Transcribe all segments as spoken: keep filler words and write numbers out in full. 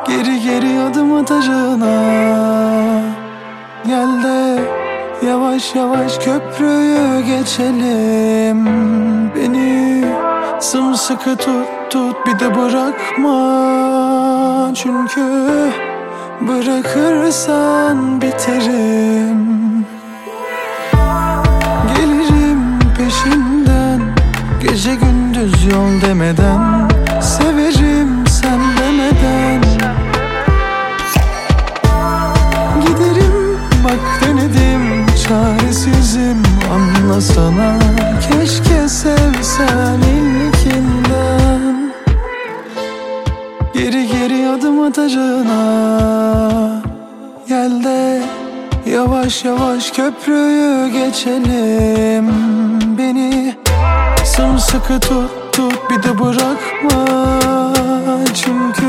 Geri geri adım atacağına gel de yavaş yavaş köprüyü geçelim. Beni sımsıkı tut tut, bir de bırakma. Çünkü bırakırsan biterim. Gelirim peşinden, gece gündüz yol demeden. Severim sen demeden. Giderim bak denedim, çaresizim anlasana. Keşke sevsen ilkinden. Geri geri adım atacağına gel de yavaş yavaş köprüyü geçelim. Beni sımsıkı tut tut, bir de bırakma. Çünkü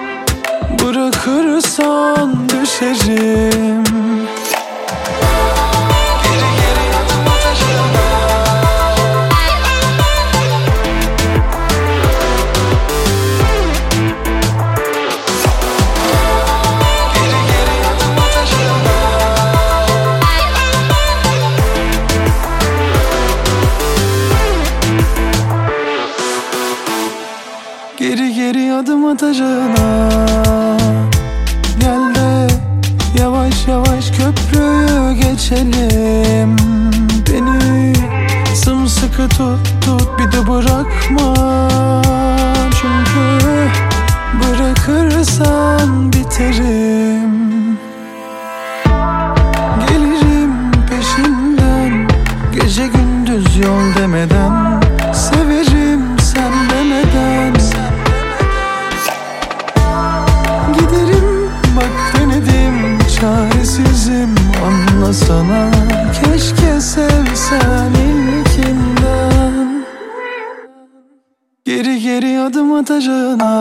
bırakırsan düşerim. Geri geri adım atacağına Geri geri adım atacağına Geri geri adım atacağına gel de yavaş yavaş köprüyü geçelim. Beni sımsıkı tut tut, bir de bırakma. Çünkü bırakırsan biterim. Gelirim peşinden, gece gündüz yol demeden. Severim sen demeden. Giderim bak denedim, çaresizim anlasana. Keşke sevsen ilkinden. Geri geri adım atacağına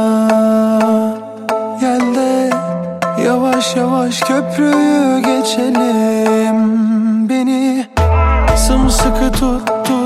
gel de yavaş yavaş köprüyü geçelim. Beni sımsıkı tut tut,